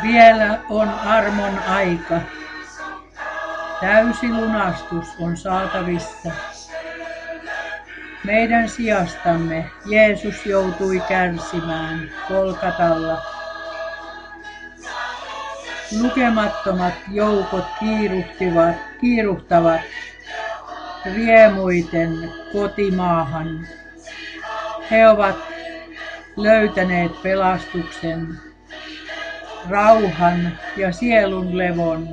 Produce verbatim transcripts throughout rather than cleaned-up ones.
Vielä on armon aika. Täysi lunastus on saatavissa. Meidän sijastamme Jeesus joutui kärsimään Golgatalla. Lukemattomat joukot kiiruhtivat, kiiruhtavat riemuiten kotimaahan. He ovat löytäneet pelastuksen, rauhan ja sielun levon.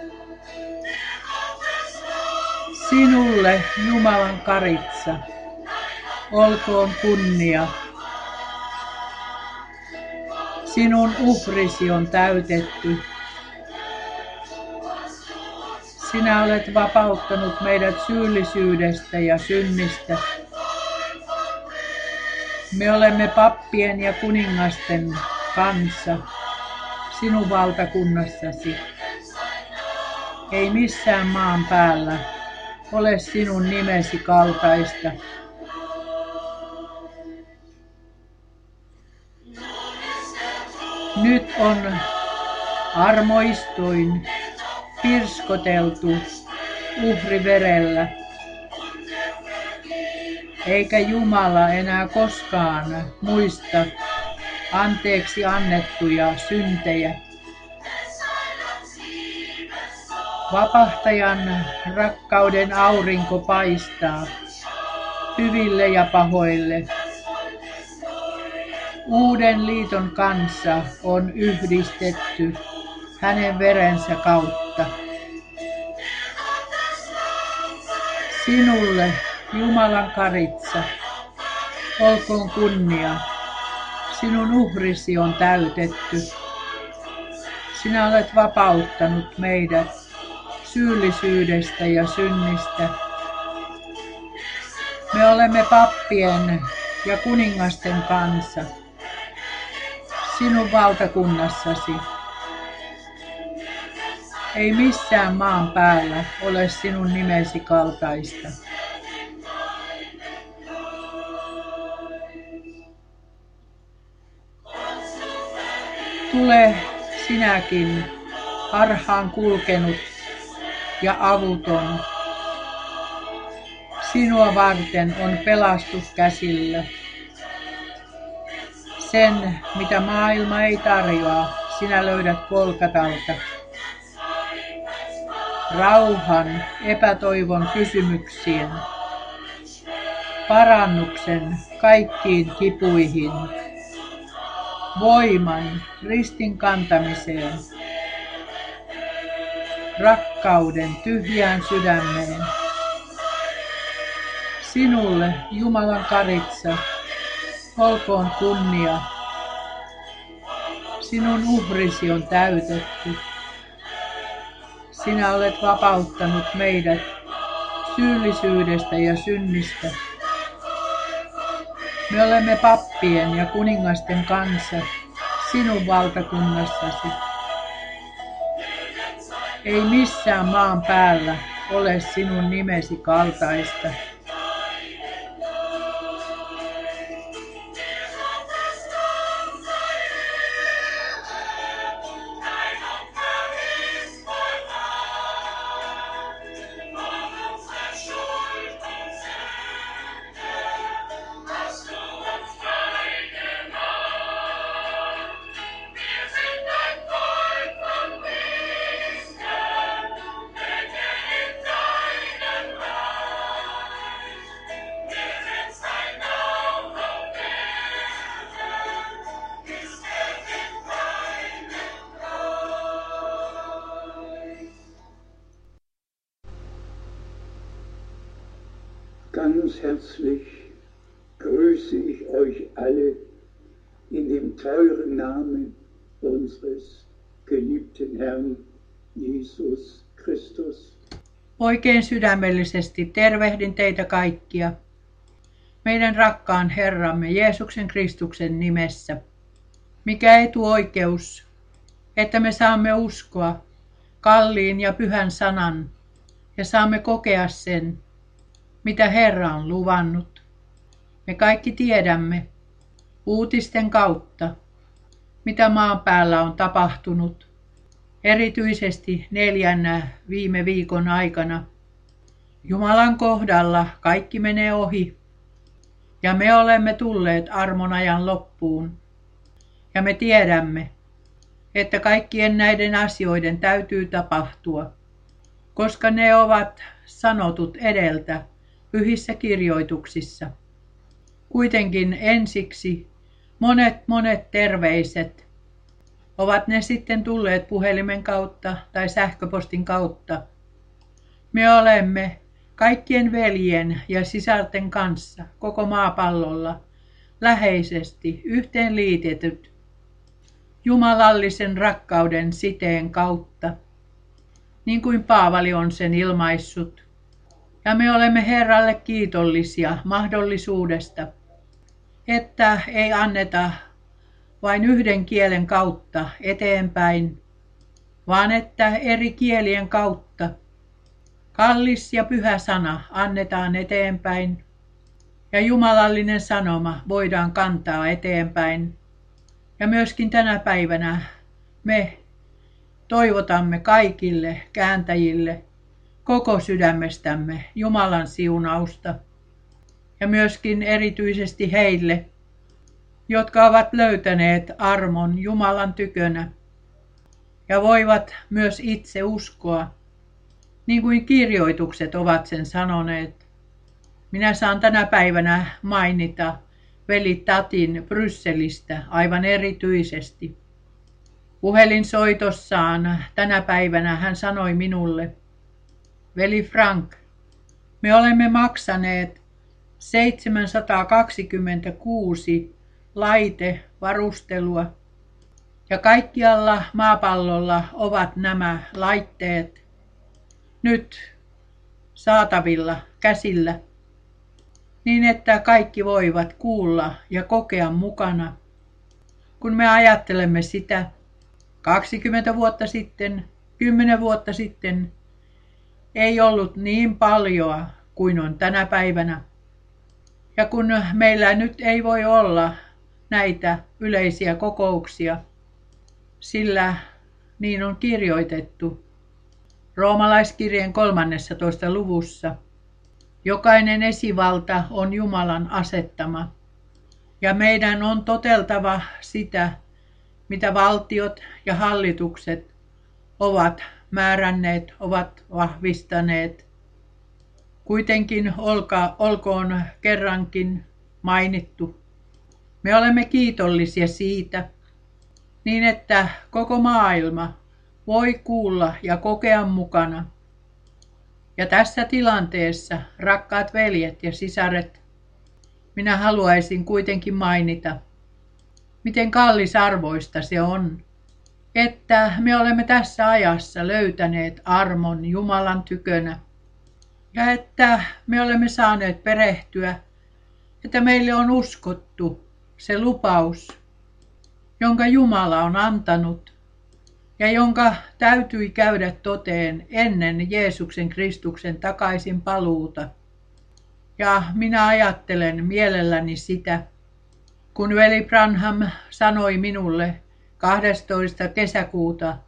Sinulle, Jumalan karitsa, olkoon kunnia. Sinun uhrisi on täytetty. Sinä olet vapauttanut meidät syyllisyydestä ja synnistä. Me olemme pappien ja kuningasten kanssa sinun valtakunnassasi. Ei missään maan päällä ole sinun nimesi kaltaista. Nyt on armoistuin pirskoteltu uhriverellä, eikä Jumala enää koskaan muista anteeksi annettuja syntejä. Vapahtajan rakkauden aurinko paistaa hyville ja pahoille. Uuden liiton kanssa on yhdistetty hänen verensä kautta. Sinulle, Jumalan karitsa, olkoon kunnia. Sinun uhrisi on täytetty. Sinä olet vapauttanut meidät syyllisyydestä ja synnistä. Me olemme pappien ja kuningasten kanssa sinun valtakunnassasi. Ei missään maan päällä ole sinun nimesi kaltaista. Tule sinäkin, harhaan kulkenut ja avuton. Sinua varten on pelastus käsillä. Sen, mitä maailma ei tarjoa, sinä löydät Golgatalta. Rauhan epätoivon kysymyksiin, parannuksen kaikkiin kipuihin, voiman ristin kantamiseen, rakkauden tyhjään sydämeen. Sinulle, Jumalan karitsa, olkoon kunnia. Sinun uhrisi on täytetty. Sinä olet vapauttanut meidät syyllisyydestä ja synnistä. Me olemme pappien ja kuningasten kanssa sinun valtakunnassasi. Ei missään maan päällä ole sinun nimesi kaltaista. Ganz herzlich grüße ich euch alle in dem teuren Namen unseres geliebten Herrn Jesus Christus. Oikein sydämellisesti tervehdin teitä kaikkia meidän rakkaan Herramme Jeesuksen Kristuksen nimessä. Mikä etuoikeus, että me saamme uskoa kalliin ja pyhän sanan ja saamme kokea sen, mitä Herra on luvannut. Me kaikki tiedämme uutisten kautta, mitä maan päällä on tapahtunut. erityisesti neljän viime viikon aikana. Jumalan kohdalla kaikki menee ohi ja me olemme tulleet armon ajan loppuun. Ja me tiedämme, että kaikkien näiden asioiden täytyy tapahtua, koska ne ovat sanotut edeltä pyhissä kirjoituksissa. Kuitenkin ensiksi monet monet terveiset, ovat ne sitten tulleet puhelimen kautta tai sähköpostin kautta. Me olemme kaikkien veljien ja sisarten kanssa koko maapallolla läheisesti yhteen liitetyt jumalallisen rakkauden siteen kautta, niin kuin Paavali on sen ilmaissut. Ja me olemme Herralle kiitollisia mahdollisuudesta, että ei anneta vain yhden kielen kautta eteenpäin, vaan että eri kielien kautta kallis ja pyhä sana annetaan eteenpäin ja jumalallinen sanoma voidaan kantaa eteenpäin. Ja myöskin tänä päivänä me toivotamme kaikille kääntäjille koko sydämestämme Jumalan siunausta ja myöskin erityisesti heille, jotka ovat löytäneet armon Jumalan tykönä ja voivat myös itse uskoa, niin kuin kirjoitukset ovat sen sanoneet. Minä saan tänä päivänä mainita veli Tatin Brysselistä aivan erityisesti. Puhelinsoitossaan tänä päivänä hän sanoi minulle, veli Frank, me olemme maksaneet seitsemänsataakaksikymmentäkuusi laitevarustelua ja kaikkialla maapallolla ovat nämä laitteet nyt saatavilla käsillä, niin että kaikki voivat kuulla ja kokea mukana. Kun me ajattelemme sitä kaksikymmentä vuotta sitten, kymmenen vuotta sitten, ei ollut niin paljon kuin on tänä päivänä. Ja kun meillä nyt ei voi olla näitä yleisiä kokouksia, sillä niin on kirjoitettu Roomalaiskirjeen kolmannessatoista luvussa. Jokainen esivalta on Jumalan asettama, ja meidän on toteltava sitä, mitä valtiot ja hallitukset ovat määränneet, ovat vahvistaneet. Kuitenkin olka, olkoon kerrankin mainittu. Me olemme kiitollisia siitä, niin että koko maailma voi kuulla ja kokea mukana. Ja tässä tilanteessa, rakkaat veljet ja sisaret, minä haluaisin kuitenkin mainita, miten kallisarvoista se on, että me olemme tässä ajassa löytäneet armon Jumalan tykönä. Ja että me olemme saaneet perehtyä, että meille on uskottu se lupaus, jonka Jumala on antanut ja jonka täytyi käydä toteen ennen Jeesuksen Kristuksen takaisin paluuta. Ja minä ajattelen mielelläni sitä, kun veli Branham sanoi minulle kahdestoista kesäkuuta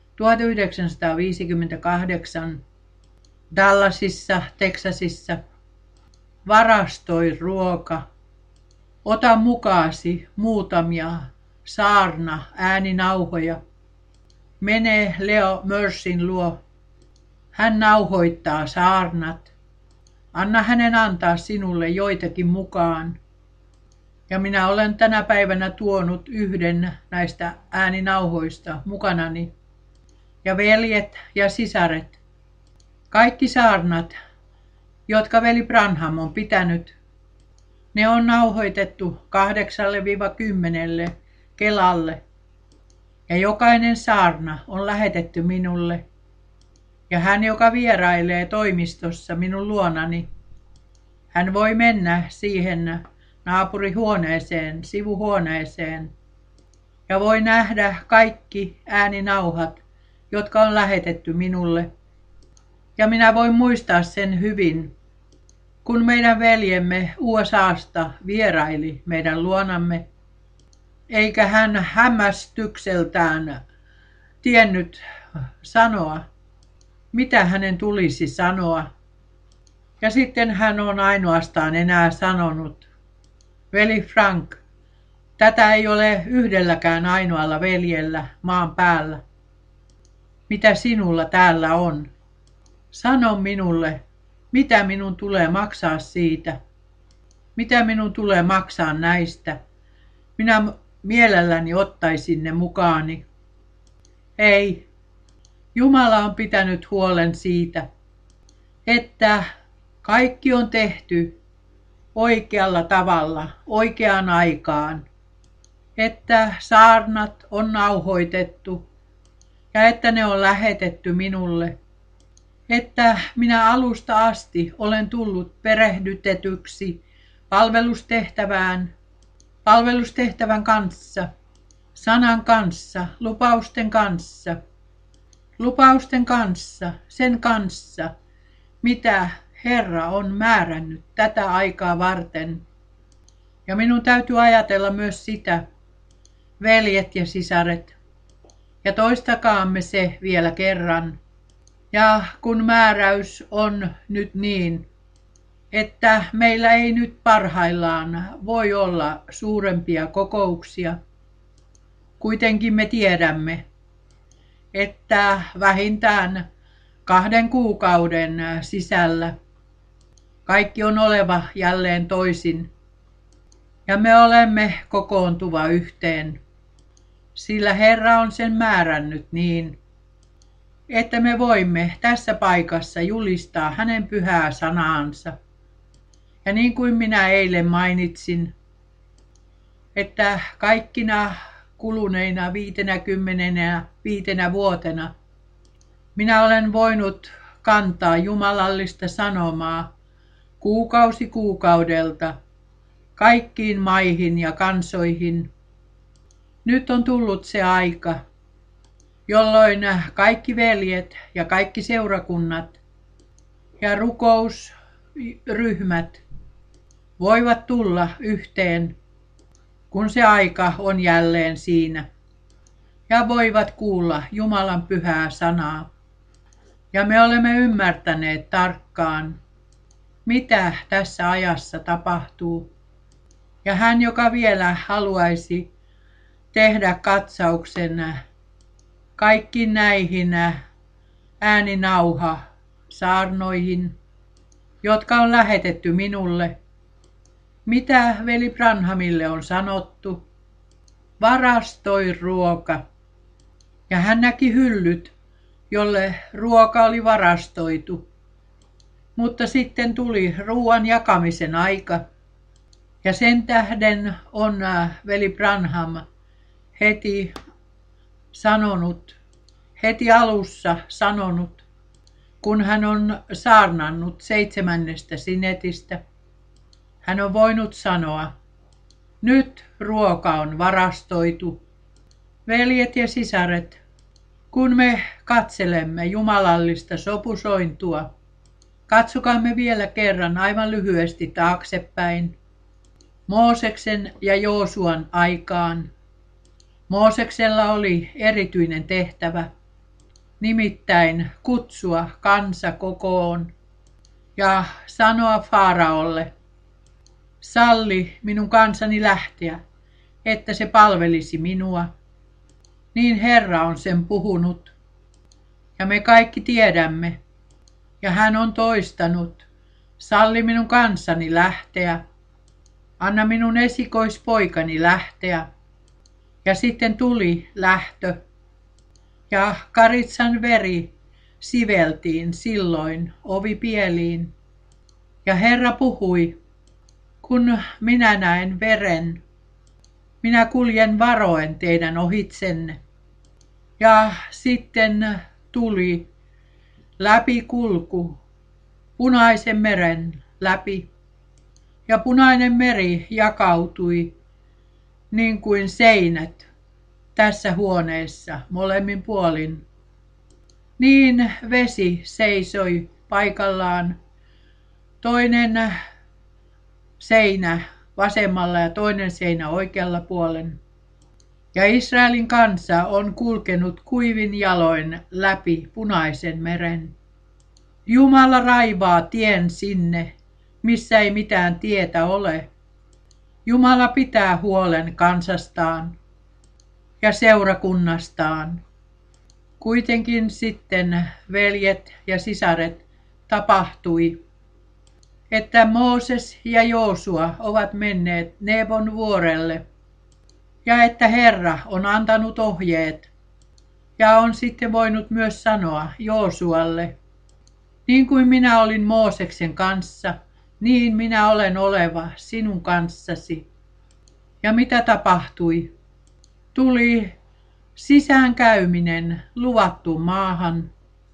tuhatyhdeksänsataaviisikymmentäkahdeksan Dallasissa, Teksasissa, varastoi ruoka, ota mukaasi muutamia saarna ääninauhoja, mene Leo Mercyn luo, hän nauhoittaa saarnat, anna hänen antaa sinulle joitakin mukaan. Ja minä olen tänä päivänä tuonut yhden näistä ääninauhoista mukanani. Ja veljet ja sisaret, kaikki saarnat, jotka veli Branham on pitänyt, ne on nauhoitettu kahdeksalle kymmenelle kelalle. Ja jokainen saarna on lähetetty minulle. Ja hän, joka vierailee toimistossa minun luonani, hän voi mennä siihen naapurihuoneeseen, sivuhuoneeseen, ja voi nähdä kaikki ääninauhat, jotka on lähetetty minulle. Ja minä voin muistaa sen hyvin, kun meidän veljemme U S A:sta vieraili meidän luonamme, eikä hän hämmästykseltään tiennyt sanoa, mitä hänen tulisi sanoa. Ja sitten hän on ainoastaan enää sanonut, veli Frank, tätä ei ole yhdelläkään ainoalla veljellä maan päällä. Mitä sinulla täällä on? Sano minulle, mitä minun tulee maksaa siitä? Mitä minun tulee maksaa näistä? Minä mielelläni ottaisin ne mukaani. Ei, Jumala on pitänyt huolen siitä, että kaikki on tehty oikealla tavalla, oikeaan aikaan, että saarnat on nauhoitettu ja että ne on lähetetty minulle, että minä alusta asti olen tullut perehdytetyksi palvelustehtävään, palvelustehtävän kanssa, sanan kanssa, lupausten kanssa, lupausten kanssa, sen kanssa, mitä Herra on määrännyt tätä aikaa varten. Ja minun täytyy ajatella myös sitä, veljet ja sisaret, ja toistakaamme se vielä kerran. Ja kun määräys on nyt niin, että meillä ei nyt parhaillaan voi olla suurempia kokouksia, kuitenkin me tiedämme, että vähintään kahden kuukauden sisällä kaikki on oleva jälleen toisin ja me olemme kokoontuva yhteen, sillä Herra on sen määrännyt niin, että me voimme tässä paikassa julistaa hänen pyhää sanaansa. Ja niin kuin minä eilen mainitsin, että kaikkina kuluneina viitenäkymmenenä viitenä vuotena minä olen voinut kantaa jumalallista sanomaa kuukausi kuukaudelta kaikkiin maihin ja kansoihin. Nyt on tullut se aika, jolloin kaikki veljet ja kaikki seurakunnat ja rukousryhmät voivat tulla yhteen, kun se aika on jälleen siinä, ja voivat kuulla Jumalan pyhää sanaa. Ja me olemme ymmärtäneet tarkkaan, mitä tässä ajassa tapahtuu. Ja hän, joka vielä haluaisi tehdä katsauksen kaikkiin näihin ääninauha saarnoihin, jotka on lähetetty minulle, mitä veli Branhamille on sanottu, varastoi ruoka. Ja hän näki hyllyt, jolle ruoka oli varastoitu. Mutta sitten tuli ruoan jakamisen aika. Ja sen tähden on veli Branham heti sanonut, heti alussa sanonut, kun hän on saarnannut seitsemännestä sinetistä, hän on voinut sanoa, nyt ruoka on varastoitu. Veljet ja sisaret, kun me katselemme jumalallista sopusointua, katsokaamme vielä kerran aivan lyhyesti taaksepäin Mooseksen ja Joosuan aikaan. Mooseksella oli erityinen tehtävä, nimittäin kutsua kansa kokoon ja sanoa Faaraolle, salli minun kansani lähteä, että se palvelisi minua. Niin Herra on sen puhunut. Ja me kaikki tiedämme. Ja hän on toistanut, salli minun kansani lähteä. Anna minun esikoispoikani lähteä. Ja sitten tuli lähtö. Ja Karitsan veri siveltiin silloin ovipieliin. Ja Herra puhui, kun minä näen veren, minä kuljen varoen teidän ohitsenne. Ja sitten tuli läpikulku Punaisen meren läpi. Ja Punainen meri jakautui niin kuin seinät tässä huoneessa molemmin puolin. Niin vesi seisoi paikallaan, toinen seinä vasemmalla ja toinen seinä oikealla puolen. Ja Israelin kansa on kulkenut kuivin jaloin läpi Punaisen meren. Jumala raivaa tien sinne, missä ei mitään tietä ole. Jumala pitää huolen kansastaan ja seurakunnastaan. Kuitenkin sitten, veljet ja sisaret, tapahtui, että Mooses ja Joosua ovat menneet Nebon vuorelle ja että Herra on antanut ohjeet ja on sitten voinut myös sanoa Joosualle, niin kuin minä olin Mooseksen kanssa, niin minä olen oleva sinun kanssasi. Ja mitä tapahtui? Tuli sisäänkäyminen luvattuun maahan.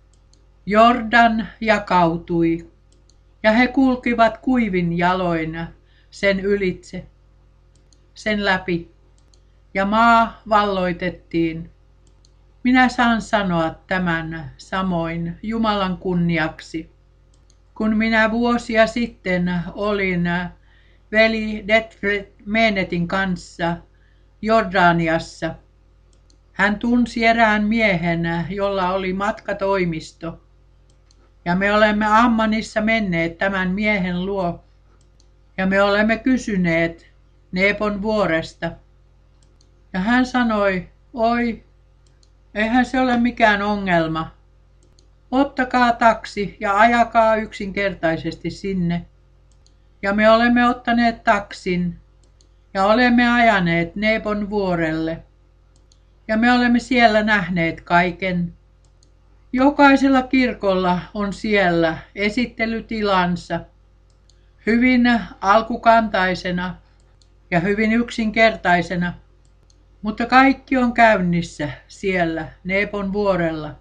Jordan jakautui ja he kulkivat kuivin jaloin sen ylitse, sen läpi, ja maa valloitettiin. Minä saan sanoa tämän samoin Jumalan kunniaksi, kun minä vuosia sitten olin veli Detfred Menetin kanssa Jordaniassa. Hän tunsi erään miehen, jolla oli matkatoimisto, ja me olemme Ammanissa menneet tämän miehen luo, ja me olemme kysyneet Nebon vuoresta. Ja hän sanoi, oi, eihän se ole mikään ongelma. Ottakaa taksi ja ajakaa yksinkertaisesti sinne. Ja me olemme ottaneet taksin ja olemme ajaneet Nebon vuorelle. Ja me olemme siellä nähneet kaiken. Jokaisella kirkolla on siellä esittelytilansa, hyvin alkukantaisena ja hyvin yksinkertaisena, mutta kaikki on käynnissä siellä Nebon vuorella.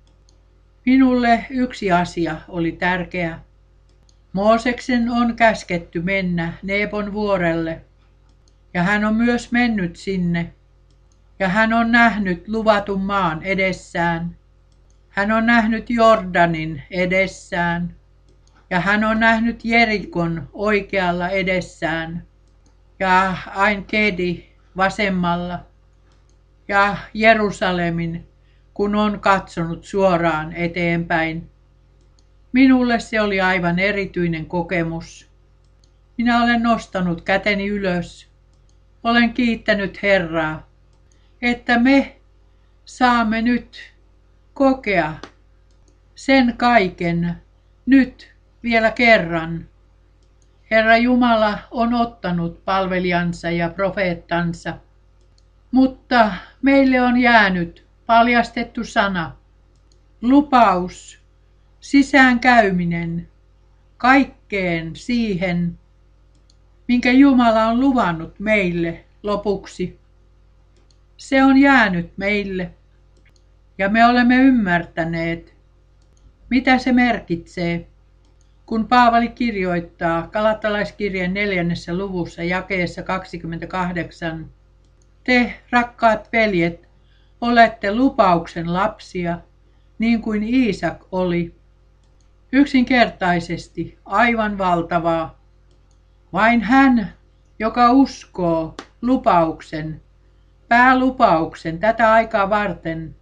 Minulle yksi asia oli tärkeä. Mooseksen on käsketty mennä Nebon vuorelle, ja hän on myös mennyt sinne, ja hän on nähnyt luvatun maan edessään. Hän on nähnyt Jordanin edessään, ja hän on nähnyt Jerikon oikealla edessään, ja Ain-Kedi vasemmalla, ja Jerusalemin, kun on katsonut suoraan eteenpäin. Minulle se oli aivan erityinen kokemus. Minä olen nostanut käteni ylös. Olen kiittänyt Herraa, että me saamme nyt kokea sen kaiken nyt vielä kerran. Herra Jumala on ottanut palvelijansa ja profeettansa, mutta meille on jäänyt paljastettu sana, lupaus, sisäänkäyminen, kaikkeen siihen, minkä Jumala on luvannut meille lopuksi. Se on jäänyt meille ja me olemme ymmärtäneet, mitä se merkitsee, kun Paavali kirjoittaa Galatalaiskirjeen neljännessä luvussa jakeessa kaksikymmentäkahdeksan. Te, rakkaat veljet, olette lupauksen lapsia, niin kuin Iisak oli. Yksinkertaisesti aivan valtavaa. Vain hän, joka uskoo lupauksen, päälupauksen tätä aikaa varten.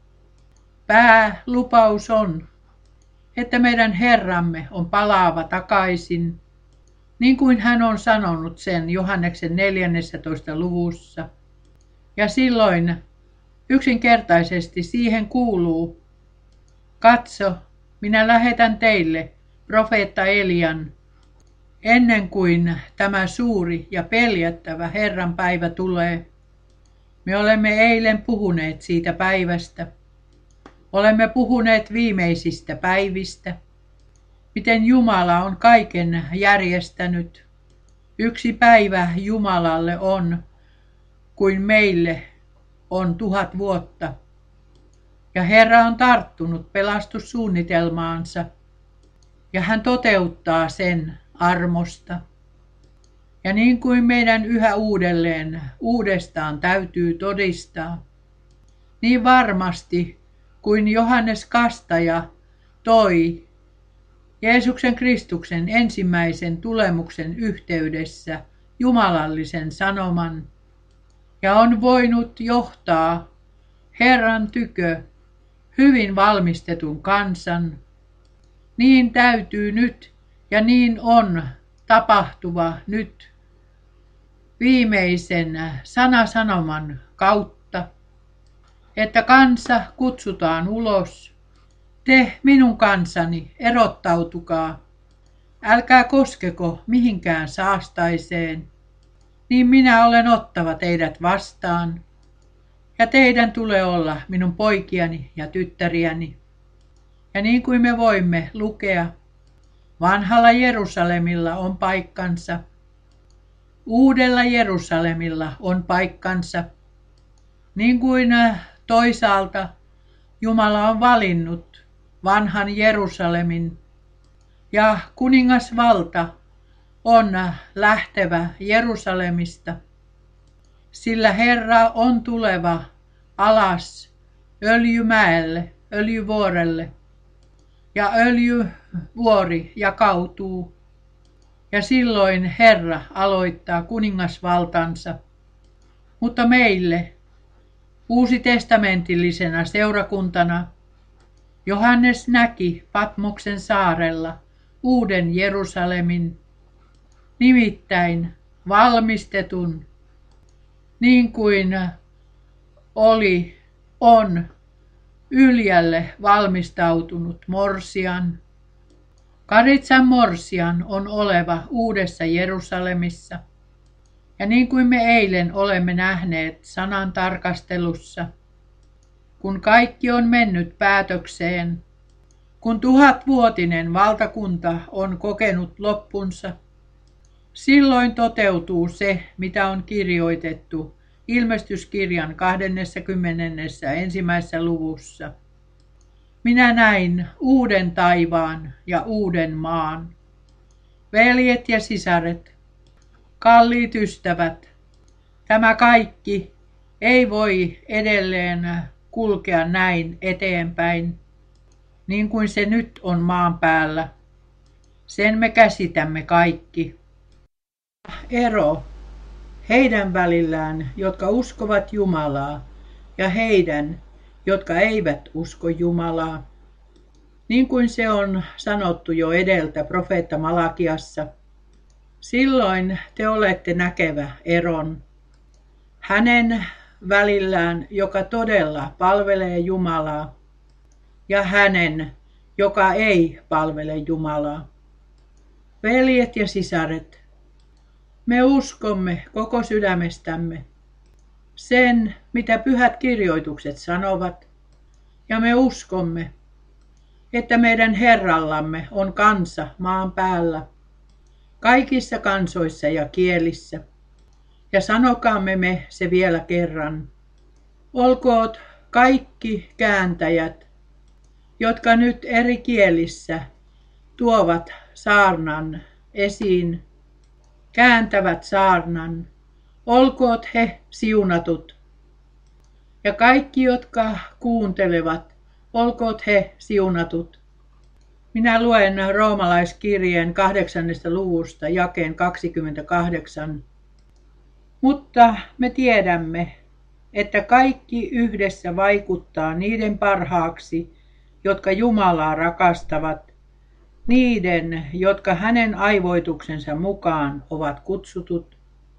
Päälupaus on, että meidän Herramme on palaava takaisin, niin kuin hän on sanonut sen Johanneksen neljännessä luvussa. Ja silloin yksinkertaisesti siihen kuuluu, katso, minä lähetän teille profeetta Elian, ennen kuin tämä suuri ja peljättävä Herran päivä tulee. Me olemme eilen puhuneet siitä päivästä. Olemme puhuneet viimeisistä päivistä, miten Jumala on kaiken järjestänyt. Yksi päivä Jumalalle on, kuin meille on tuhat vuotta. Ja Herra on tarttunut pelastussuunnitelmaansa, ja hän toteuttaa sen armosta. Ja niin kuin meidän yhä uudelleen, uudestaan täytyy todistaa, niin varmasti kuin Johannes Kastaja toi Jeesuksen Kristuksen ensimmäisen tulemuksen yhteydessä jumalallisen sanoman, ja on voinut johtaa Herran tykö hyvin valmistetun kansan, niin täytyy nyt ja niin on tapahtuva nyt viimeisen sanasanoman kautta, että kansa kutsutaan ulos. Te, minun kansani, erottautukaa, älkää koskeko mihinkään saastaiseen, niin minä olen ottava teidät vastaan, ja teidän tulee olla minun poikiani ja tyttäriäni. Ja niin kuin me voimme lukea, vanhalla Jerusalemilla on paikkansa, uudella Jerusalemilla on paikkansa, niin kuin toisaalta Jumala on valinnut vanhan Jerusalemin, ja kuningasvalta on lähtevä Jerusalemista, sillä Herra on tuleva alas Öljymäelle, Öljyvuorelle, ja Öljyvuori jakautuu, ja silloin Herra aloittaa kuningasvaltansa. Mutta meille, uusitestamentillisena seurakuntana, Johannes näki Patmoksen saarella uuden Jerusalemin, nimittäin valmistetun, niin kuin oli, on Yljälle valmistautunut morsian. Karitsan morsian on oleva uudessa Jerusalemissa. Ja niin kuin me eilen olemme nähneet sanan tarkastelussa, kun kaikki on mennyt päätökseen, kun tuhatvuotinen valtakunta on kokenut loppunsa, silloin toteutuu se, mitä on kirjoitettu Ilmestyskirjan kahdeskymmenesensimmäisessä ensimmäisessä luvussa. Minä näin uuden taivaan ja uuden maan. Veljet ja sisaret, kalliit ystävät, tämä kaikki ei voi edelleen kulkea näin eteenpäin, niin kuin se nyt on maan päällä. Sen me käsitämme kaikki. Ero heidän välillään, jotka uskovat Jumalaa, ja heidän, jotka eivät usko Jumalaa. Niin kuin se on sanottu jo edeltä profeetta Malakiassa, silloin te olette näkevä eron hänen välillään, joka todella palvelee Jumalaa, ja hänen, joka ei palvele Jumalaa. Veljet ja sisaret, me uskomme koko sydämestämme sen, mitä pyhät kirjoitukset sanovat, ja me uskomme, että meidän Herrallamme on kansa maan päällä, kaikissa kansoissa ja kielissä. Ja sanokaamme me se vielä kerran. Olkoot kaikki kääntäjät, jotka nyt eri kielissä tuovat saarnan esiin, kääntävät saarnan, olkoot he siunatut. Ja kaikki, jotka kuuntelevat, olkoot he siunatut. Minä luen roomalaiskirjeen kahdeksannesta luvusta jakeen kaksikymmentäkahdeksan. Mutta me tiedämme, että kaikki yhdessä vaikuttaa niiden parhaaksi, jotka Jumalaa rakastavat, niiden, jotka hänen aivoituksensa mukaan ovat kutsutut.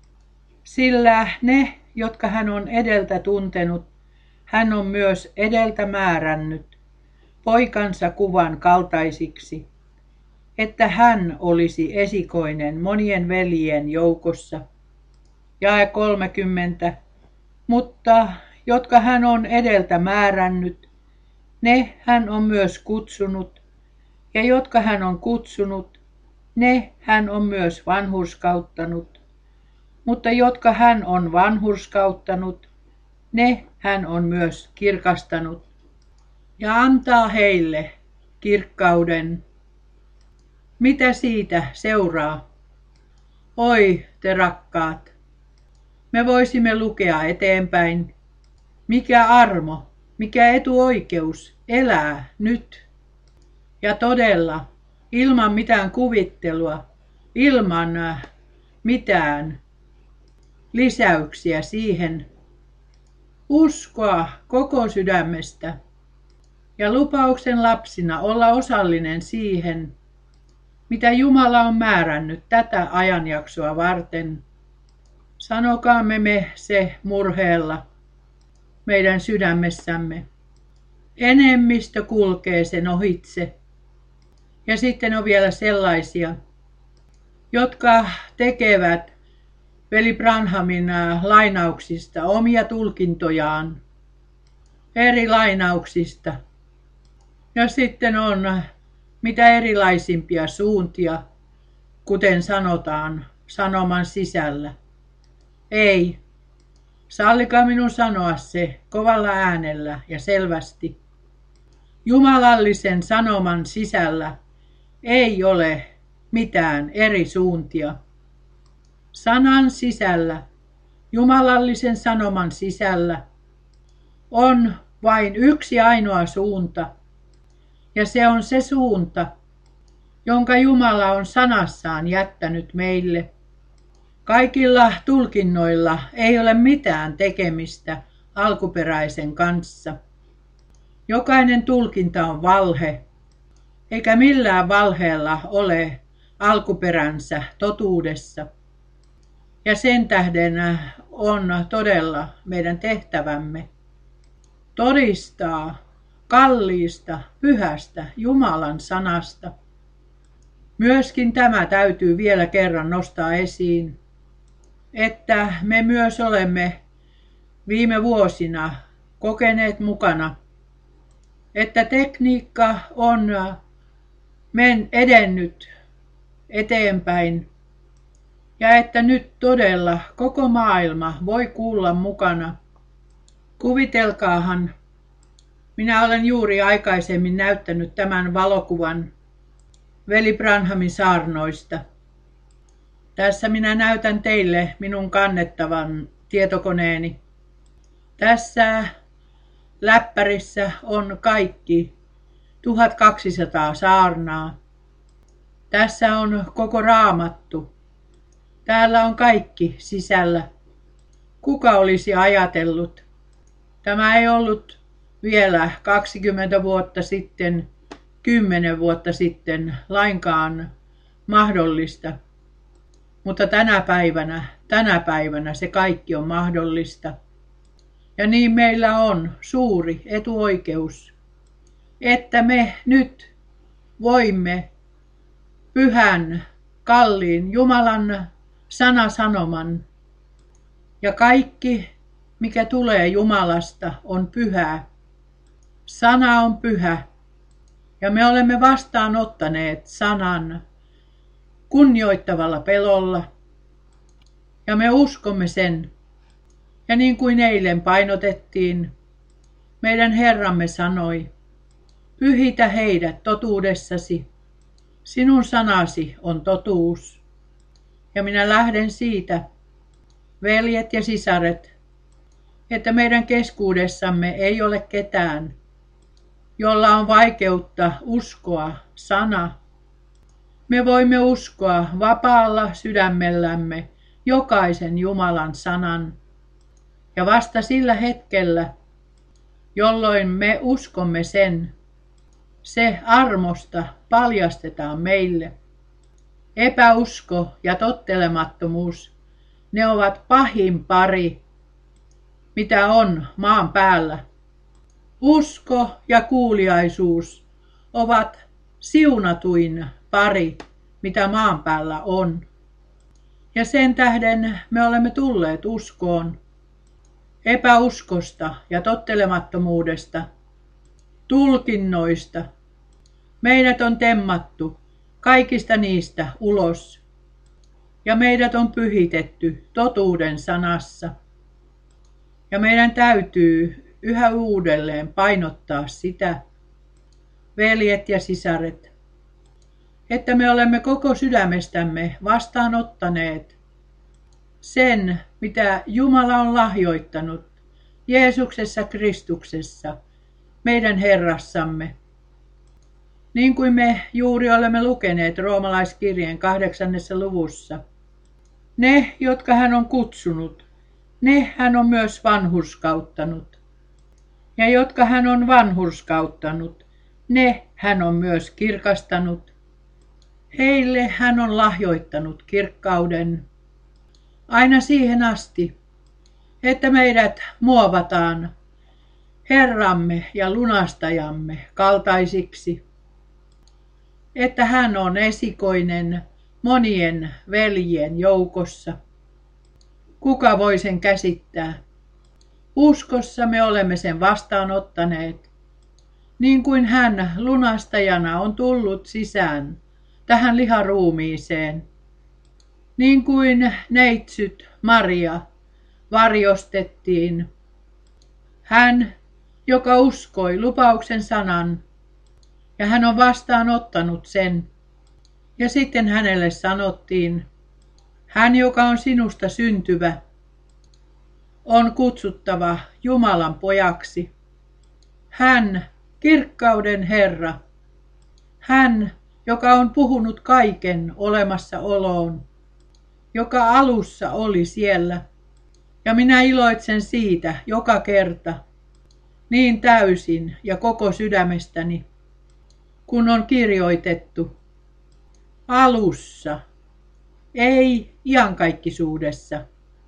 Sillä ne, jotka hän on edeltä tuntenut, hän on myös edeltä määrännyt poikansa kuvan kaltaisiksi, että hän olisi esikoinen monien veljien joukossa. Jae kolmekymmentä. Mutta jotka hän on edeltä määrännyt, ne hän on myös kutsunut, ja jotka hän on kutsunut, ne hän on myös vanhurskauttanut. Mutta jotka hän on vanhurskauttanut, ne hän on myös kirkastanut, ja antaa heille kirkkauden. Mitä siitä seuraa? Oi te rakkaat, me voisimme lukea eteenpäin. Mikä armo, mikä etuoikeus elää nyt. Ja todella, ilman mitään kuvittelua, ilman mitään lisäyksiä siihen, uskoa koko sydämestä ja lupauksen lapsina olla osallinen siihen, mitä Jumala on määrännyt tätä ajanjaksoa varten. Sanokaamme me se murheella meidän sydämessämme. Enemmistö kulkee sen ohitse. Ja sitten on vielä sellaisia, jotka tekevät veli Branhamin lainauksista omia tulkintojaan, eri lainauksista. Ja sitten on mitä erilaisimpia suuntia, kuten sanotaan sanoman sisällä. Ei, sallikaa minun sanoa se kovalla äänellä ja selvästi. Jumalallisen sanoman sisällä ei ole mitään eri suuntia. Sanan sisällä, jumalallisen sanoman sisällä, on vain yksi ainoa suunta, ja se on se suunta, jonka Jumala on sanassaan jättänyt meille. Kaikilla tulkinnoilla ei ole mitään tekemistä alkuperäisen kanssa. Jokainen tulkinta on valhe, eikä millään valheella ole alkuperänsä totuudessa. Ja sen tähden on todella meidän tehtävämme todistaa kalliista, pyhästä Jumalan sanasta. Myöskin tämä täytyy vielä kerran nostaa esiin, että me myös olemme viime vuosina kokeneet mukana, että tekniikka on men edennyt eteenpäin ja että nyt todella koko maailma voi kuulla mukana. Kuvitelkaahan, minä olen juuri aikaisemmin näyttänyt tämän valokuvan veli Branhamin saarnoista. Tässä minä näytän teille minun kannettavan tietokoneeni. Tässä läppärissä on kaikki tuhatkaksisataa saarnaa. Tässä on koko Raamattu. Täällä on kaikki sisällä. Kuka olisi ajatellut? Tämä ei ollut vielä kaksikymmentä vuotta sitten, kymmenen vuotta sitten lainkaan mahdollista. Mutta tänä päivänä, tänä päivänä se kaikki on mahdollista. Ja niin meillä on suuri etuoikeus, että me nyt voimme pyhän, kalliin Jumalan sanasanoman ja kaikki, mikä tulee Jumalasta, on pyhää. Sana on pyhä ja me olemme vastaanottaneet sanan kunnioittavalla pelolla ja me uskomme sen. Ja niin kuin eilen painotettiin, meidän Herramme sanoi, pyhitä heidät totuudessasi, sinun sanasi on totuus. Ja minä lähden siitä, veljet ja sisaret, että meidän keskuudessamme ei ole ketään, jolla on vaikeutta uskoa sana. Me voimme uskoa vapaalla sydämellämme jokaisen Jumalan sanan. Ja vasta sillä hetkellä, jolloin me uskomme sen, se armosta paljastetaan meille. Epäusko ja tottelemattomuus, ne ovat pahin pari, mitä on maan päällä. Usko ja kuuliaisuus ovat siunatuin pari, mitä maan päällä on. Ja sen tähden me olemme tulleet uskoon. Epäuskosta ja tottelemattomuudesta, tulkinnoista. Meidät on temmattu kaikista niistä ulos ja meidät on pyhitetty totuuden sanassa. Ja meidän täytyy yhä uudelleen painottaa sitä, veljet ja sisaret, että me olemme koko sydämestämme vastaanottaneet sen, mitä Jumala on lahjoittanut Jeesuksessa Kristuksessa, meidän Herrassamme. Niin kuin me juuri olemme lukeneet roomalaiskirjeen kahdeksannessa luvussa. Ne, jotka hän on kutsunut, ne hän on myös vanhurskauttanut. Ja jotka hän on vanhurskauttanut, ne hän on myös kirkastanut. Heille hän on lahjoittanut kirkkauden aina siihen asti, että meidät muovataan Herramme ja lunastajamme kaltaisiksi, että hän on esikoinen monien veljien joukossa. Kuka voi sen käsittää? Uskossa me olemme sen vastaanottaneet, niin kuin hän lunastajana on tullut sisään tähän liharuumiiseen, niin kuin neitsyt Maria varjostettiin. Hän, joka uskoi lupauksen sanan, ja hän on vastaanottanut sen. Ja sitten hänelle sanottiin, hän, joka on sinusta syntyvä, on kutsuttava Jumalan pojaksi. Hän, kirkkauden Herra, hän, joka on puhunut kaiken olemassaoloon, joka alussa oli siellä. Ja minä iloitsen siitä joka kerta, niin täysin ja koko sydämestäni, kun on kirjoitettu alussa, ei iankaikkisuudessa.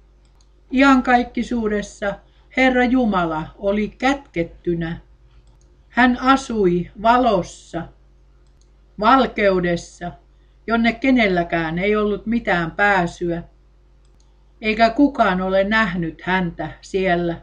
Iankaikkisuudessa Herra Jumala oli kätkettynä. Hän asui valossa, valkeudessa, jonne kenelläkään ei ollut mitään pääsyä, eikä kukaan ole nähnyt häntä siellä.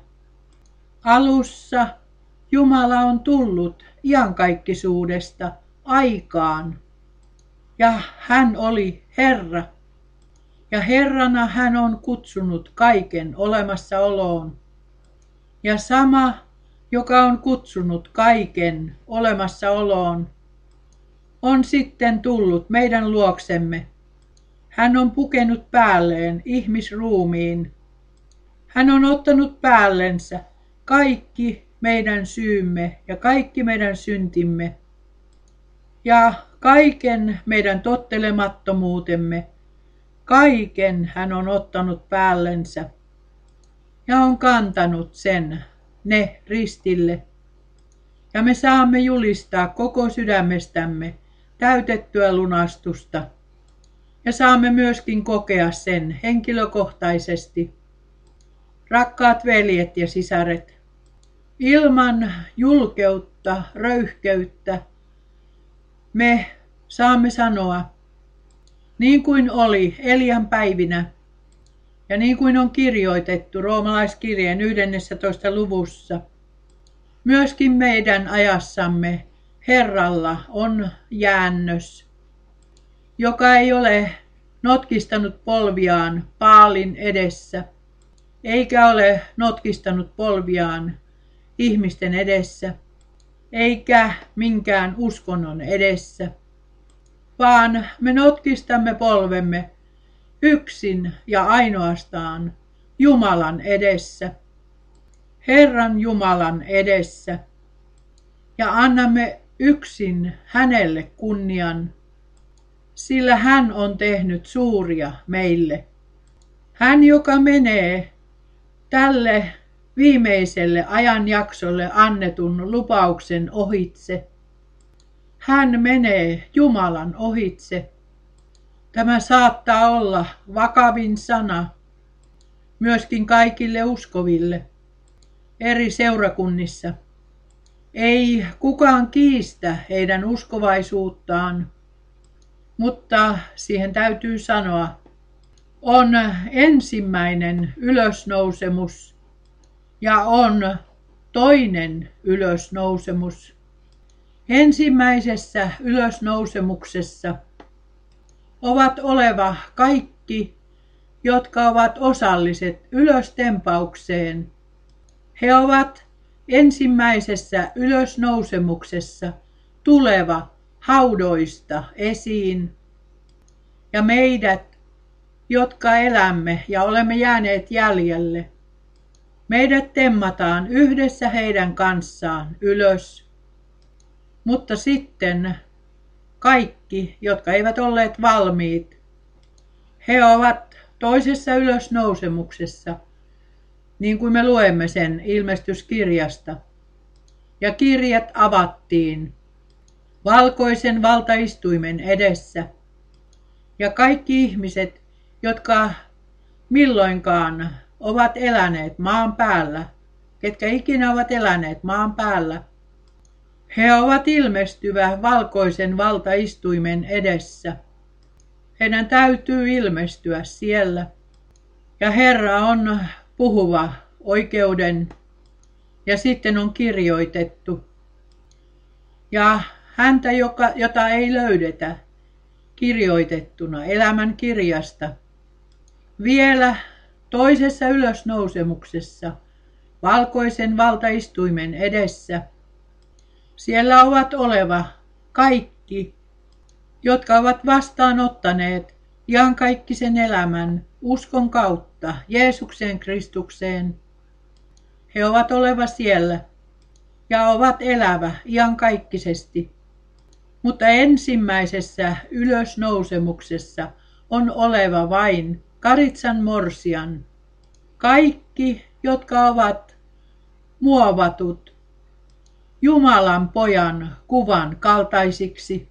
Alussa Jumala on tullut iankaikkisuudesta aikaan, ja hän oli Herra, ja Herrana hän on kutsunut kaiken olemassaoloon. Ja sama, joka on kutsunut kaiken olemassaoloon, on sitten tullut meidän luoksemme. Hän on pukenut päälleen ihmisruumiin. Hän on ottanut päällensä kaikki meidän syymme ja kaikki meidän syntimme ja kaiken meidän tottelemattomuutemme. Kaiken hän on ottanut päällensä ja on kantanut sen ne ristille. Ja me saamme julistaa koko sydämestämme täytettyä lunastusta. Ja saamme myöskin kokea sen henkilökohtaisesti. Rakkaat veljet ja sisaret, ilman julkeutta, röyhkeyttä me saamme sanoa, niin kuin oli Elian päivinä ja niin kuin on kirjoitettu roomalaiskirjeen yhdennentoista luvussa, myöskin meidän ajassamme Herralla on jäännös, joka ei ole notkistanut polviaan Baalin edessä, eikä ole notkistanut polviaan ihmisten edessä, eikä minkään uskonnon edessä, vaan me notkistamme polvemme yksin ja ainoastaan Jumalan edessä, Herran Jumalan edessä, ja annamme yksin hänelle kunnian, sillä hän on tehnyt suuria meille. Hän, joka menee tälle viimeiselle ajanjaksolle annetun lupauksen ohitse. Hän menee Jumalan ohitse. Tämä saattaa olla vakavin sana myöskin kaikille uskoville eri seurakunnissa. Ei kukaan kiistä heidän uskovaisuuttaan, mutta siihen täytyy sanoa, on ensimmäinen ylösnousemus ja on toinen ylösnousemus. Ensimmäisessä ylösnousemuksessa ovat oleva kaikki, jotka ovat osalliset ylöstempaukseen. He ovat ensimmäisessä ylösnousemuksessa tuleva haudoista esiin. Ja meidät, jotka elämme ja olemme jääneet jäljelle, meidät temmataan yhdessä heidän kanssaan ylös. Mutta sitten kaikki, jotka eivät olleet valmiit, he ovat toisessa ylösnousemuksessa niin kuin me luemme sen ilmestyskirjasta. Ja kirjat avattiin valkoisen valtaistuimen edessä. Ja kaikki ihmiset, jotka milloinkaan ovat eläneet maan päällä, ketkä ikinä ovat eläneet maan päällä, he ovat ilmestyvä valkoisen valtaistuimen edessä. Heidän täytyy ilmestyä siellä. Ja Herra on puhuva oikeuden. Ja sitten on kirjoitettu. Ja häntä, joka, jota ei löydetä kirjoitettuna elämän kirjasta. Vielä toisessa ylösnousemuksessa, valkoisen valtaistuimen edessä. Siellä ovat oleva kaikki, jotka ovat vastaanottaneet iankaikkisen elämän uskon kautta Jeesukseen Kristukseen. He ovat oleva siellä ja ovat elävä iankaikkisesti. Mutta ensimmäisessä ylösnousemuksessa on oleva vain Karitsan morsian. Kaikki, jotka ovat muovatut Jumalan pojan kuvan kaltaisiksi.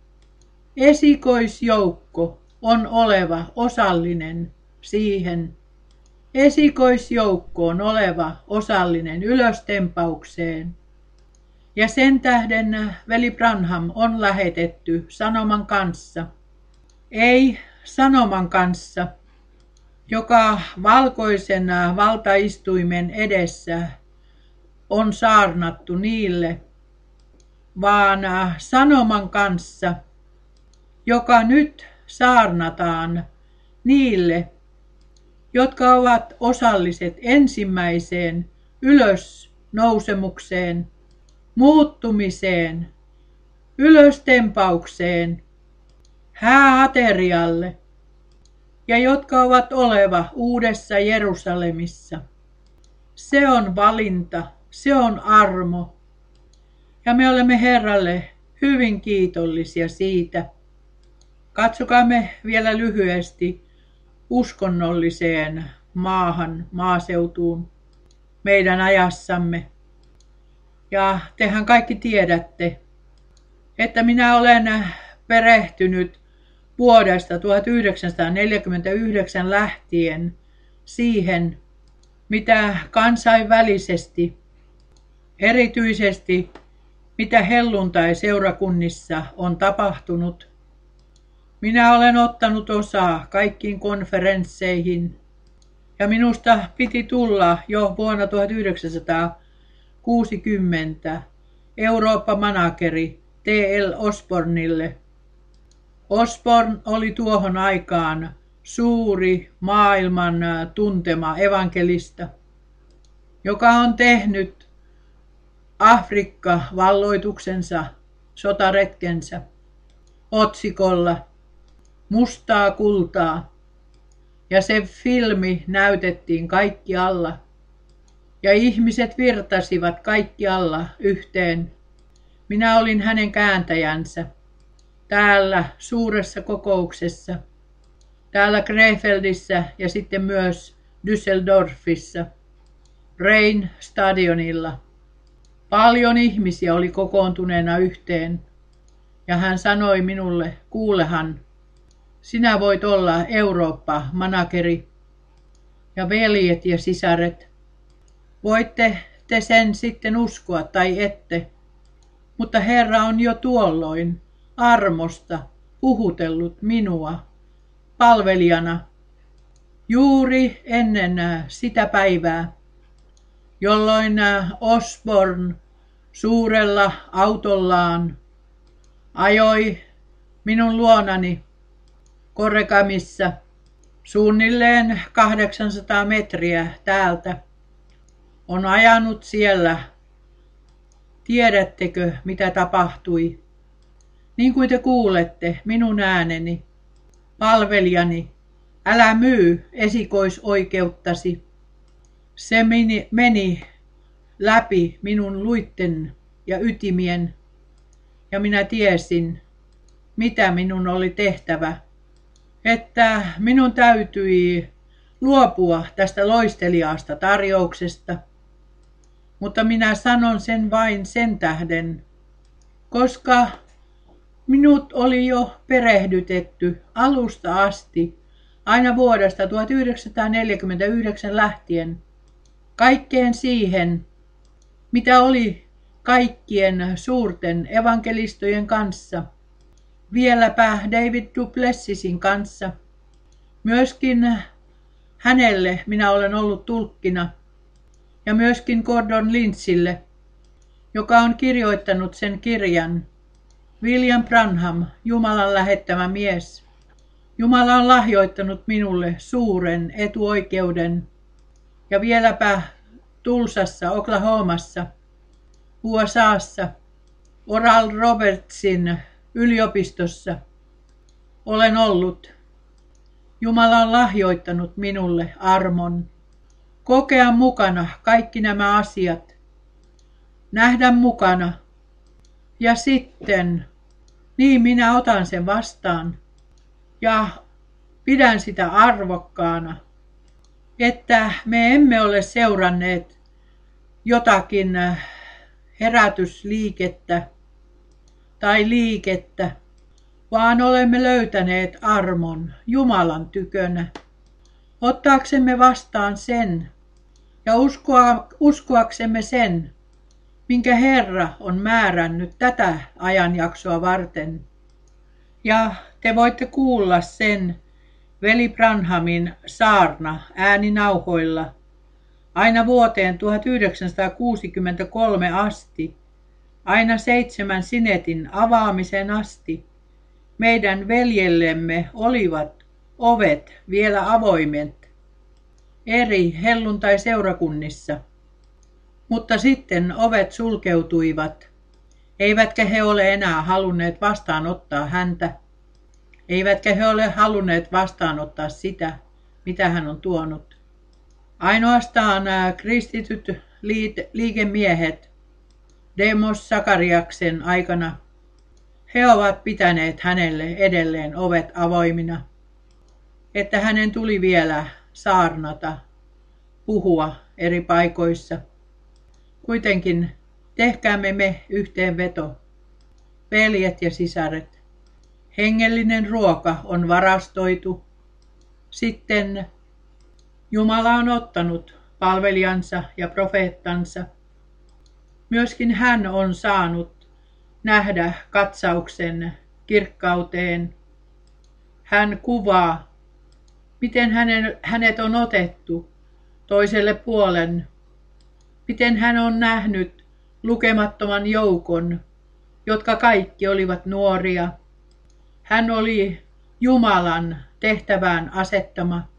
Esikoisjoukko on oleva osallinen siihen. Esikoisjoukko on oleva osallinen ylöstempaukseen. Ja sen tähden veli Branham on lähetetty sanoman kanssa. Ei sanoman kanssa, joka valkoisen valtaistuimen edessä on saarnattu niille, vaan sanoman kanssa, joka nyt saarnataan niille, jotka ovat osalliset ensimmäiseen ylösnousemukseen, muuttumiseen, ylöstempaukseen, hääaterialle ja jotka ovat oleva uudessa Jerusalemissa. Se on valinta, se on armo ja me olemme Herralle hyvin kiitollisia siitä. Katsokaamme vielä lyhyesti uskonnolliseen maahan, maaseutuun meidän ajassamme. Ja tehän kaikki tiedätte, että minä olen perehtynyt vuodesta tuhatyhdeksänsataaneljäkymmentäyhdeksän lähtien siihen, mitä kansainvälisesti, erityisesti mitä helluntai-seurakunnissa on tapahtunut. Minä olen ottanut osaa kaikkiin konferensseihin ja minusta piti tulla jo vuonna tuhatyhdeksänsataakuusikymmentä Eurooppa-manageri T L Osbornille. Osborn oli tuohon aikaan suuri maailman tuntema evankelista, joka on tehnyt Afrikka-valloituksensa, sotaretkensä otsikolla Mustaa kultaa. Ja se filmi näytettiin kaikkialla. Ja ihmiset virtasivat kaikkialla yhteen. Minä olin hänen kääntäjänsä. Täällä suuressa kokouksessa. Täällä Krefeldissä ja sitten myös Düsseldorfissa. Rhein stadionilla. Paljon ihmisiä oli kokoontuneena yhteen. Ja hän sanoi minulle, kuulehan, sinä voit olla Eurooppa-manageri ja veljet ja sisaret. Voitte te sen sitten uskoa tai ette, mutta Herra on jo tuolloin armosta puhutellut minua palvelijana juuri ennen sitä päivää, jolloin Osborn suurella autollaan ajoi minun luonani Korrekamissa suunnilleen kahdeksansataa metriä täältä. On ajanut siellä. Tiedättekö, mitä tapahtui? Niin kuin te kuulette, minun ääneni, palvelijani, älä myy esikoisoikeuttasi. Se meni, meni läpi minun luitten ja ytimien, ja minä tiesin, mitä minun oli tehtävä. Että minun täytyi luopua tästä loisteliaasta tarjouksesta, mutta minä sanon sen vain sen tähden, koska minut oli jo perehdytetty alusta asti, aina vuodesta tuhatyhdeksänsataaneljäkymmentäyhdeksän lähtien, kaikkeen siihen, mitä oli kaikkien suurten evankelistojen kanssa, vieläpä David du Plessisin kanssa. Myöskin hänelle minä olen ollut tulkkina ja myöskin Gordon Lynchille, joka on kirjoittanut sen kirjan. William Branham, Jumalan lähettämä mies. Jumala on lahjoittanut minulle suuren etuoikeuden ja vieläpä Tulsassa, Oklahomassa, U S A:ssa, Oral Robertsin yliopistossa olen ollut. Jumala on lahjoittanut minulle armon. Kokea mukana kaikki nämä asiat. Nähdä mukana. Ja sitten, niin minä otan sen vastaan. Ja pidän sitä arvokkaana, että me emme ole seuranneet jotakin herätysliikettä tai liikettä, vaan olemme löytäneet armon Jumalan tykönä. Ottaaksemme vastaan sen ja uskoa, uskoaksemme sen, minkä Herra on määrännyt tätä ajanjaksoa varten. Ja te voitte kuulla sen veli Branhamin saarna ääninauhoilla aina vuoteen tuhatyhdeksänsataakuusikymmentäkolme asti, aina seitsemän sinetin avaamisen asti. Meidän veljellemme olivat ovet vielä avoimet eri helluntai-seurakunnissa, mutta sitten ovet sulkeutuivat, eivätkä he ole enää halunneet vastaanottaa häntä, eivätkä he ole halunneet vastaanottaa sitä, mitä hän on tuonut. Ainoastaan kristityt liikemiehet Demos Sakariaksen aikana, he ovat pitäneet hänelle edelleen ovet avoimina, että hänen tuli vielä saarnata, puhua eri paikoissa. Kuitenkin tehkäämme me yhteenveto, veljet ja sisaret. Hengellinen ruoka on varastoitu. Sitten Jumala on ottanut palvelijansa ja profeettansa. Myöskin hän on saanut nähdä katsauksen kirkkauteen. Hän kuvaa, miten hänen, hänet on otettu toiselle puolen, miten hän on nähnyt lukemattoman joukon, jotka kaikki olivat nuoria. Hän oli Jumalan tehtävään asettama,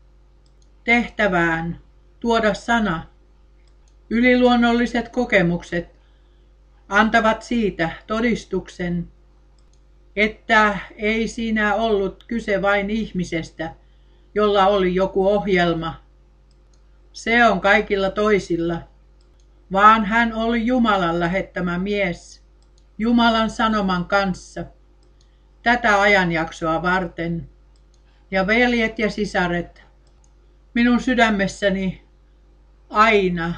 tehtävään tuoda sana. Yliluonnolliset kokemukset antavat siitä todistuksen, että ei siinä ollut kyse vain ihmisestä, jolla oli joku ohjelma. Se on kaikilla toisilla, vaan hän oli Jumalan lähettämä mies, Jumalan sanoman kanssa, tätä ajanjaksoa varten. Ja veljet ja sisaret, minun sydämessäni aina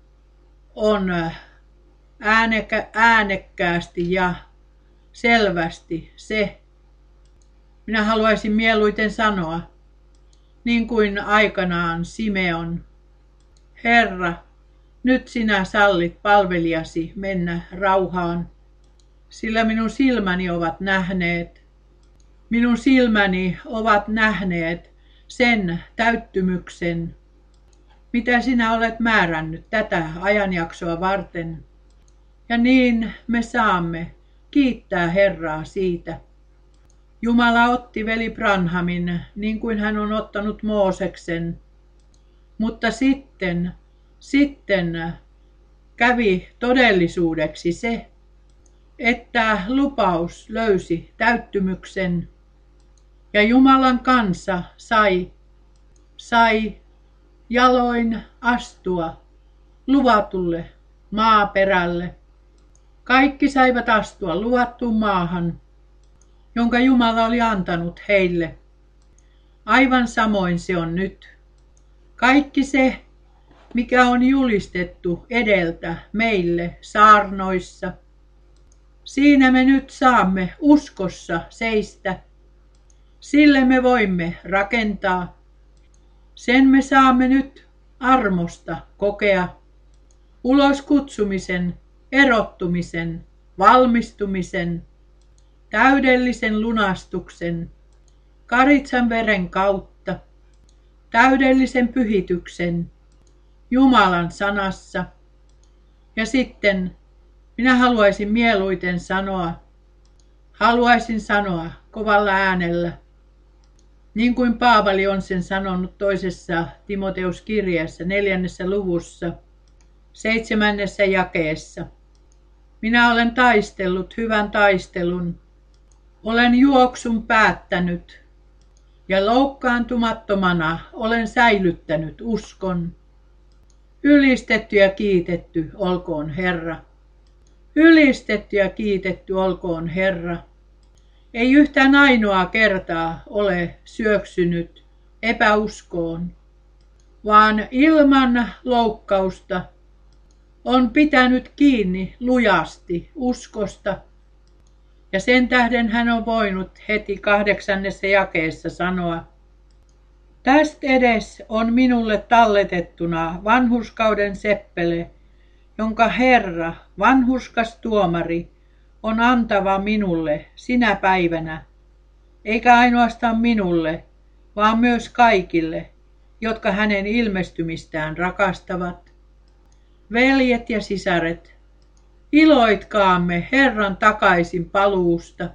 on äänekä, äänekkäästi ja selvästi se, minä haluaisin mieluiten sanoa, niin kuin aikanaan Simeon, Herra, nyt sinä sallit palvelijasi mennä rauhaan, sillä minun silmäni ovat nähneet, minun silmäni ovat nähneet sen täyttymyksen, mitä sinä olet määrännyt tätä ajanjaksoa varten. Ja niin me saamme kiittää Herraa siitä. Jumala otti veli Branhamin, niin kuin hän on ottanut Mooseksen, mutta sitten, sitten kävi todellisuudeksi se, että lupaus löysi täyttymyksen ja Jumalan kansa sai, sai jaloin astua luvatulle maaperälle. Kaikki saivat astua luvattuun maahan, jonka Jumala oli antanut heille. Aivan samoin se on nyt. Kaikki se, mikä on julistettu edeltä meille saarnoissa, siinä me nyt saamme uskossa seistä. Sille me voimme rakentaa. Sen me saamme nyt armosta kokea. Ulos kutsumisen, erottumisen, valmistumisen, täydellisen lunastuksen, karitsan veren kautta, täydellisen pyhityksen, Jumalan sanassa. Ja sitten minä haluaisin mieluiten sanoa, haluaisin sanoa kovalla äänellä, niin kuin Paavali on sen sanonut toisessa Timoteuskirjeessä neljännessä luvussa, seitsemännessä jakeessa. Minä olen taistellut hyvän taistelun, olen juoksun päättänyt ja loukkaantumattomana olen säilyttänyt uskon. Ylistetty ja kiitetty olkoon Herra. Ylistetty ja kiitetty olkoon Herra. Ei yhtään ainoaa kertaa ole syöksynyt epäuskoon, vaan ilman loukkausta on pitänyt kiinni lujasti uskosta. Ja sen tähden hän on voinut heti kahdeksannessa jakeessa sanoa, tästä edes on minulle talletettuna vanhurskauden seppele, jonka Herra, vanhurskas tuomari, on antava minulle sinä päivänä, eikä ainoastaan minulle, vaan myös kaikille, jotka hänen ilmestymistään rakastavat. Veljet ja sisaret, iloitkaamme Herran takaisin paluusta.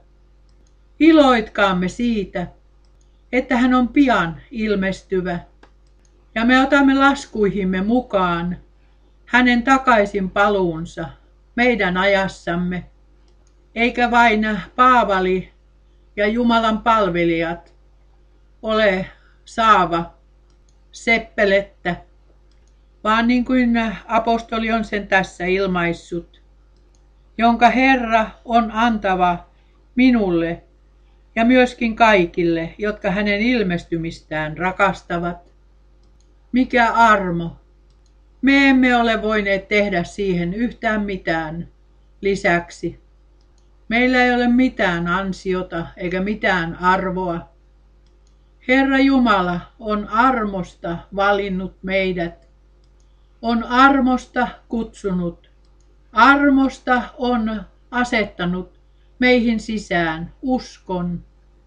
Iloitkaamme siitä, että hän on pian ilmestyvä, ja me otamme laskuihimme mukaan hänen takaisin paluunsa meidän ajassamme, eikä vain Paavali ja Jumalan palvelijat ole saava seppelettä, vaan niin kuin apostoli on sen tässä ilmaissut, jonka Herra on antava minulle ja myöskin kaikille, jotka hänen ilmestymistään rakastavat. Mikä armo! Me emme ole voineet tehdä siihen yhtään mitään lisäksi. Meillä ei ole mitään ansiota eikä mitään arvoa. Herra Jumala on armosta valinnut meidät, on armosta kutsunut, armosta on asettanut meihin sisään uskon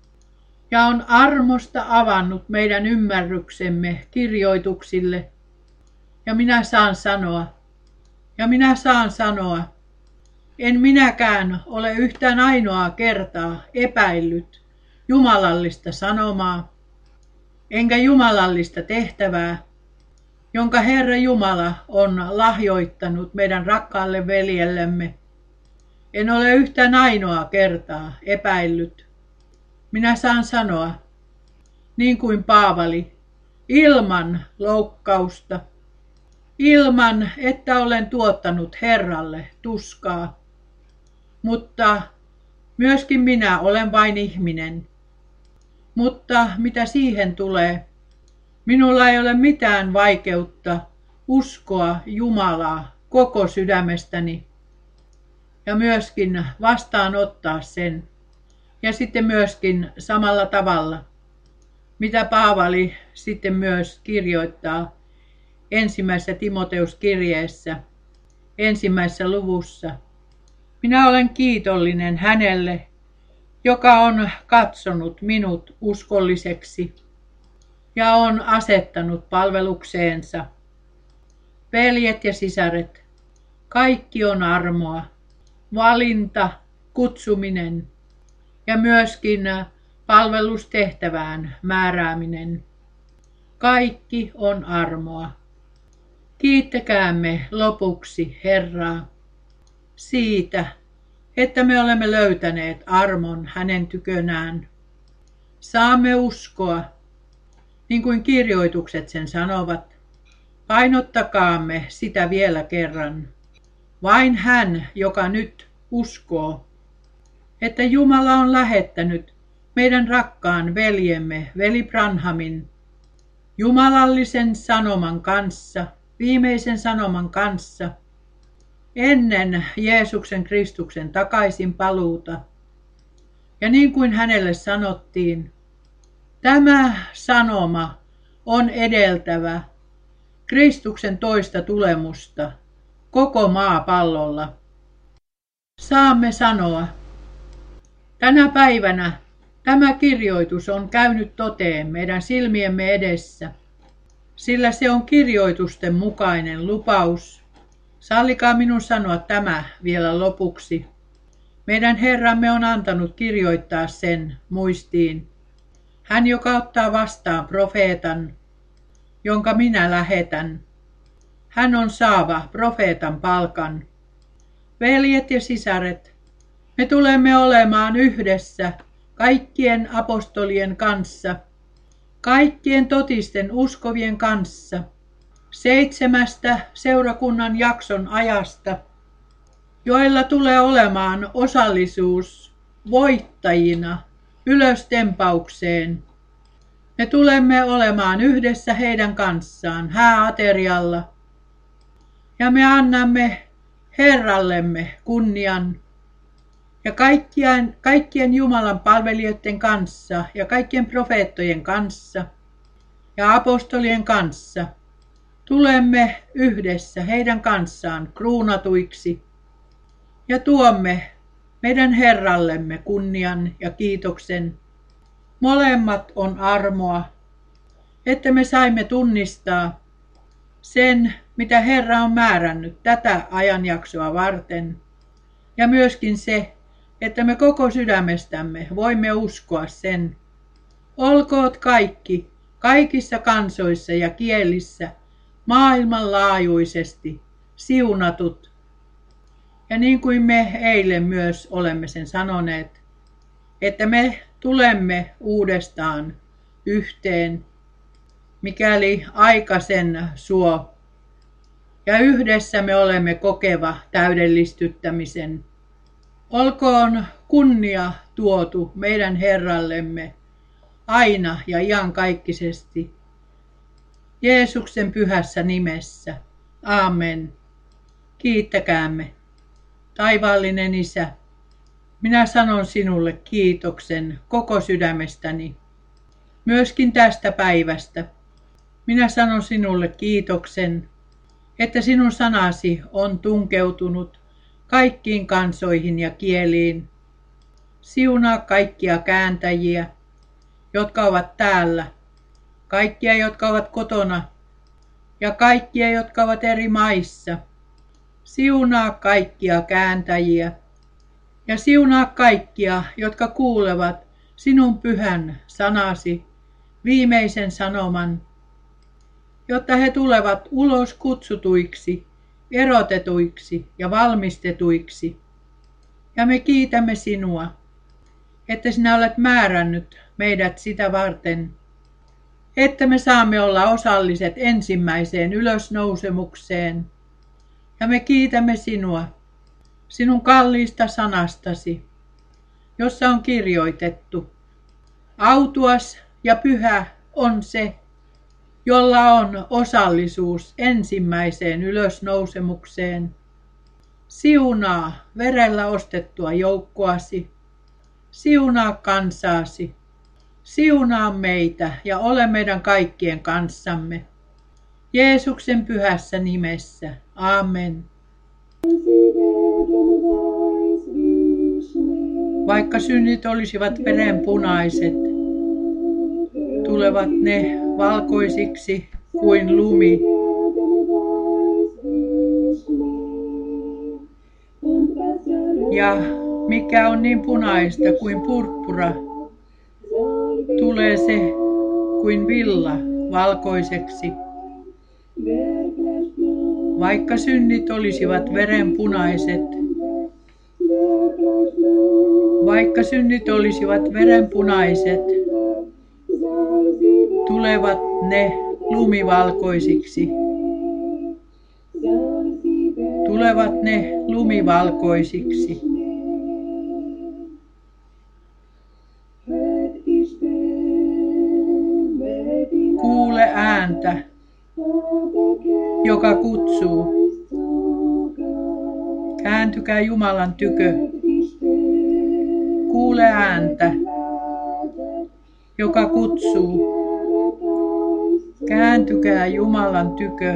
ja on armosta avannut meidän ymmärryksemme kirjoituksille. Ja minä saan sanoa, ja minä saan sanoa, en minäkään ole yhtään ainoaa kertaa epäillyt jumalallista sanomaa, enkä jumalallista tehtävää, jonka Herra Jumala on lahjoittanut meidän rakkaalle veljellemme. En ole yhtään ainoaa kertaa epäillyt. Minä saan sanoa, niin kuin Paavali, ilman loukkausta, ilman että olen tuottanut Herralle tuskaa. Mutta myöskin minä olen vain ihminen. Mutta mitä siihen tulee, minulla ei ole mitään vaikeutta uskoa Jumalaa koko sydämestäni ja myöskin vastaanottaa sen. Ja sitten myöskin samalla tavalla, mitä Paavali sitten myös kirjoittaa ensimmäisessä Timoteuskirjeessä, ensimmäisessä luvussa. Minä olen kiitollinen hänelle, joka on katsonut minut uskolliseksi ja on asettanut palvelukseensa. Veljet ja sisaret, kaikki on armoa, valinta, kutsuminen ja myöskin palvelustehtävään määrääminen. Kaikki on armoa. Kiittäkäämme lopuksi Herraa siitä, että me olemme löytäneet armon hänen tykönään. Saamme uskoa, niin kuin kirjoitukset sen sanovat. Painottakaamme sitä vielä kerran. Vain hän, joka nyt uskoo, että Jumala on lähettänyt meidän rakkaan veljemme, veli Branhamin, jumalallisen sanoman kanssa, viimeisen sanoman kanssa, ennen Jeesuksen Kristuksen takaisin paluuta. Ja niin kuin hänelle sanottiin, tämä sanoma on edeltävä Kristuksen toista tulemusta koko maapallolla. Saamme sanoa, tänä päivänä tämä kirjoitus on käynyt toteen meidän silmiemme edessä, sillä se on kirjoitusten mukainen lupaus. Sallikaa minun sanoa tämä vielä lopuksi. Meidän Herramme on antanut kirjoittaa sen muistiin. Hän, joka ottaa vastaan profeetan, jonka minä lähetän. Hän on saava profeetan palkan. Veljet ja sisaret, me tulemme olemaan yhdessä kaikkien apostolien kanssa, kaikkien totisten uskovien kanssa, seitsemästä seurakunnan jakson ajasta, joilla tulee olemaan osallisuus voittajina ylöstempaukseen. Me tulemme olemaan yhdessä heidän kanssaan hääaterialla ja me annamme Herrallemme kunnian ja kaikkien, kaikkien Jumalan palvelijoiden kanssa ja kaikkien profeettojen kanssa ja apostolien kanssa tulemme yhdessä heidän kanssaan kruunatuiksi ja tuomme meidän Herrallemme kunnian ja kiitoksen. Molemmat on armoa, että me saimme tunnistaa sen, mitä Herra on määrännyt tätä ajanjaksoa varten, ja myöskin se, että me koko sydämestämme voimme uskoa sen. Olkoot kaikki, kaikissa kansoissa ja kielissä, maailmanlaajuisesti siunatut. Ja niin kuin me eilen myös olemme sen sanoneet, että me tulemme uudestaan yhteen, mikäli aika sen suo. Ja yhdessä me olemme kokeva täydellistyttämisen. Olkoon kunnia tuotu meidän Herrallemme aina ja iankaikkisesti. Jeesuksen pyhässä nimessä. Aamen. Kiittäkäämme. Taivaallinen Isä, minä sanon sinulle kiitoksen koko sydämestäni. Myöskin tästä päivästä. Minä sanon sinulle kiitoksen, että sinun sanasi on tunkeutunut kaikkiin kansoihin ja kieliin. Siunaa kaikkia kääntäjiä, jotka ovat täällä, kaikkia, jotka ovat kotona ja kaikkia, jotka ovat eri maissa. Siunaa kaikkia kääntäjiä ja siunaa kaikkia, jotka kuulevat sinun pyhän sanasi, viimeisen sanoman, jotta he tulevat ulos kutsutuiksi, erotetuiksi ja valmistetuiksi. Ja me kiitämme sinua, että sinä olet määrännyt meidät sitä varten, että me saamme olla osalliset ensimmäiseen ylösnousemukseen. Ja me kiitämme sinua, sinun kalliista sanastasi, jossa on kirjoitettu, autuas ja pyhä on se, jolla on osallisuus ensimmäiseen ylösnousemukseen. Siunaa verellä ostettua joukkoasi, siunaa kansaasi, siunaa meitä ja ole meidän kaikkien kanssamme. Jeesuksen pyhässä nimessä. Amen. Vaikka synnit olisivat verenpunaiset, tulevat ne valkoisiksi kuin lumi. Ja mikä on niin punaista kuin purppura, tulee se kuin villa valkoiseksi. Vaikka synnit olisivat verenpunaiset, vaikka synnit olisivat verenpunaiset, tulevat ne lumivalkoisiksi. Tulevat ne lumivalkoisiksi. Kuule ääni ääntä, joka kutsuu. Kääntykää Jumalan tykö. Kuule ääntä, joka kutsuu. Kääntykää Jumalan tykö,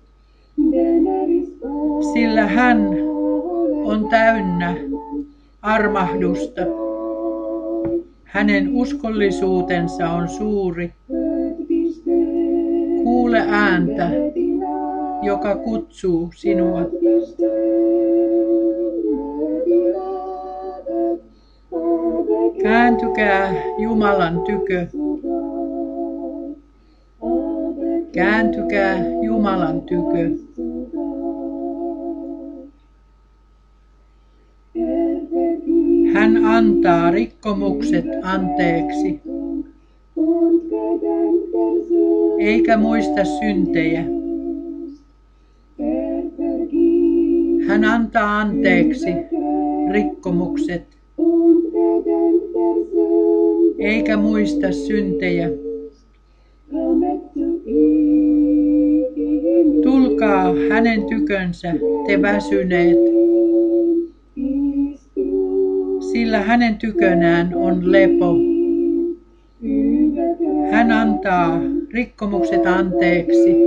sillä hän on täynnä armahdusta. Hänen uskollisuutensa on suuri. Kuule ääntä, joka kutsuu sinua. Kääntykää Jumalan tykö. Kääntykää Jumalan tykö. Hän antaa rikkomukset anteeksi, eikä muista syntejä. Hän antaa anteeksi rikkomukset, eikä muista syntejä. Tulkaa hänen tykönsä, te väsyneet, sillä hänen tykönään on lepo. Hän antaa rikkomukset anteeksi.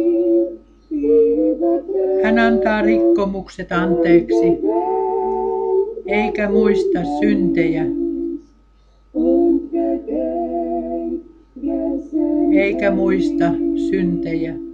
Hän antaa rikkomukset anteeksi, eikä muista syntejä. Eikä muista syntejä.